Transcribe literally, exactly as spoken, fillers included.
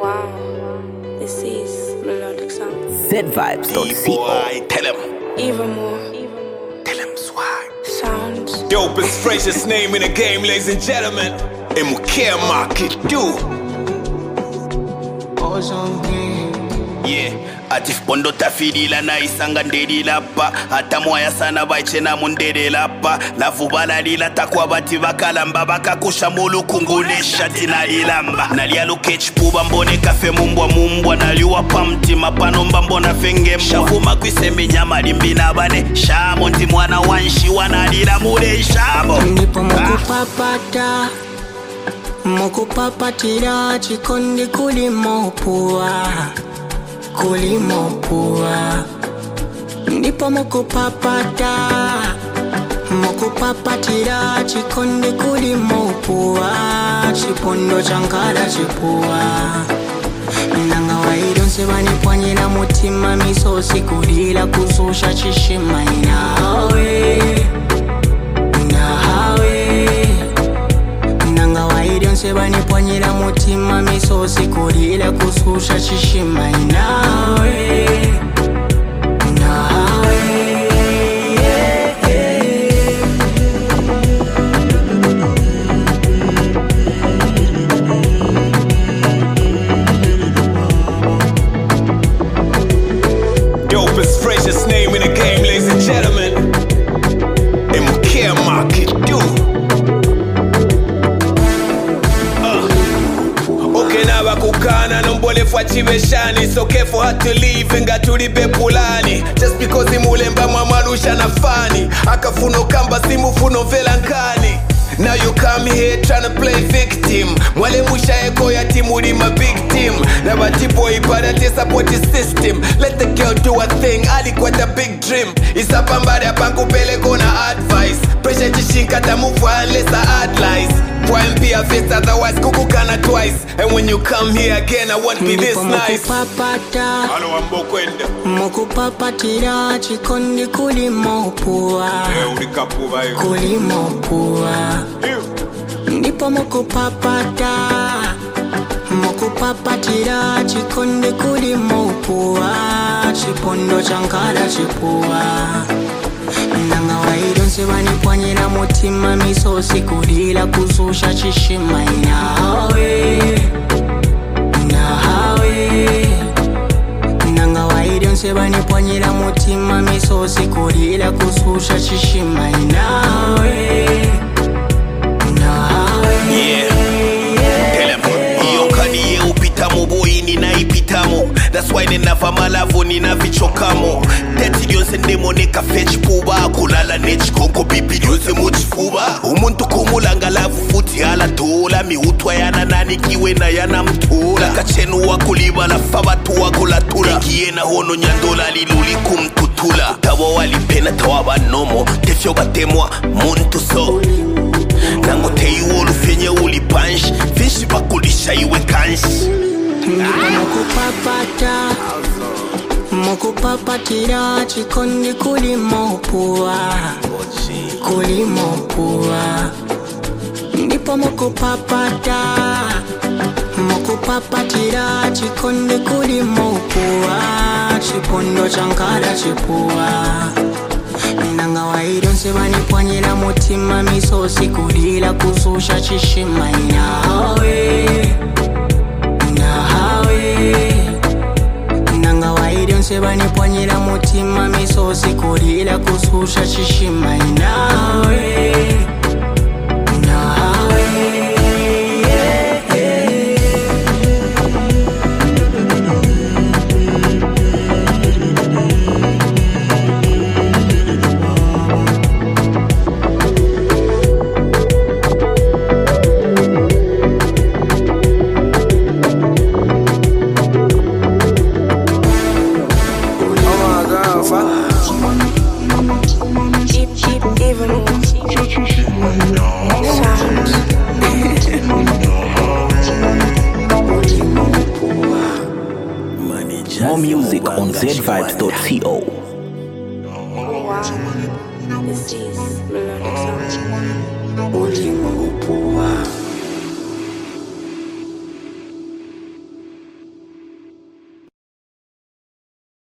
Wow, this is melodic sound. Z vibes dot co. Tell him. Even more Tell him swag. sounds. Dopest, freshest name in the game, ladies and gentlemen. M K Market, do. Yeah. Ati fondo tafidila na isanga ndedila pa Ata mwaya sana baichena mundedela pa Lavu balalila takwa bati bakalamba Bakakusha mulu kungunesha tina lilamba Nalialu kechipuba mbone kafe mumbwa mumbwa Naliwa pamti mapano mbambona fengembwa Shafuma kwiseme nyama limbina bane Shamo nti mwana wanshi wanalila mule shamo Ndipo mukupapata Mukupapatira chikondi kulimopua Kulimopua Ndipo mukupapata Mukupapatira chikondi kulimopua Chipondo chankala chipua Nanga waidonse banipwanyira mutima misosi kulila kususha chishima inawe Nanga banipwanyira mutima misosi kulila kususha chishima inawe Nawe yeah, yeah. Dopest, freshest name in the game, ladies and gentlemen. M K Market, do. Kukana nombole fwa chibeshani So careful had to leave Nga tulibe pulani Just because imulemba mwamarusha na fani Akafuno kamba simu funo vela nkani Now you come here tryna play victim Mwale musha eko ya timu di ma big team Na bati boy pada te support the system Let the girl do a thing Alikuwa the big dream Isapambari apangu pele kona advice Pressure jishinka tamufu unless I add lies Try and be a face otherwise kukukana twice And when you come here again I won't be this nice Mukupapata Halo ambo kwenda Mukupapatira chikondi kulimopua Eh ulikapuva hiyo Kulimopua Ndipo mukupapata Mukupapatira chikondi kulimopua Chipondo chankala chipua Nanga waidonse banipwanyira mutima misosi kulila kususha chishima inawe Nawe Nanga waidonse banipwanyira mutima misosi kulila kususha chishima inawe Nawe Yeah Tell him Iyo kani ye upitamo boy nina ipitamo That's why nina famalavu nina vichokamo Teti yonse ndemo neka fetch puba Kulala nech konko pipi yonse muchifuba Umuntu kumulanga lavu futi ala tola Miutwa yana nani kiwe na yana mtola Kachenu wakuliba la fabatu wakulatula Kiena hono nyandola liluli kumtutula Tawa walipena tawa banomo Tefyo batemwa muntu so Nango teyu olu fenye uli punch Finshi bakulisha iwe kanshi Ndipo mukupapata Mukupapatira chikondi kulimopua Kulimopua Ndipo mukupapata Mukupapatira chikondi kulimopua Chipondo chankala chipua Nanga waidonse banipwanyira mutima misosi kulila kususha chishima inawe Nawe Nanga waidonse banipwanyira mutima misosi kulila kususha chishima inawe Nawe yeah, yeah. Even more sounds. More music on Z vibes dot co.